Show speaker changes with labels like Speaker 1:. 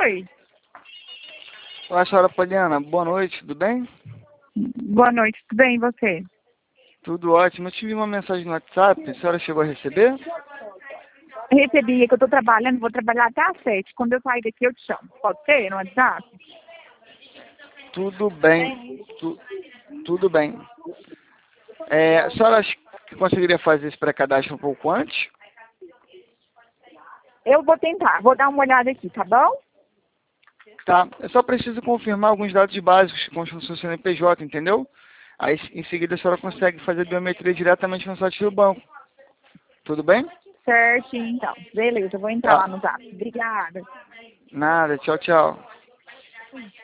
Speaker 1: Oi.
Speaker 2: Olá, senhora Poliana. Boa noite, tudo bem?
Speaker 1: Boa noite, tudo bem e você?
Speaker 2: Tudo ótimo. Eu tive uma mensagem no WhatsApp, a senhora chegou a receber?
Speaker 1: Recebi, é que eu tô trabalhando, vou trabalhar até às 7. Quando eu sair daqui eu te chamo. Pode ser no WhatsApp?
Speaker 2: Tudo bem, tudo bem. A senhora acha que conseguiria fazer esse pré-cadastro um pouco antes?
Speaker 1: Eu vou tentar, vou dar uma olhada aqui, tá bom?
Speaker 2: Tá, eu só preciso confirmar alguns dados básicos com o seu CNPJ, entendeu? Aí, em seguida, a senhora consegue fazer biometria diretamente no site do banco. Tudo bem?
Speaker 1: Certinho, então. Beleza, eu vou entrar
Speaker 2: Tá.
Speaker 1: lá no Zap. Obrigada.
Speaker 2: Nada, tchau, tchau.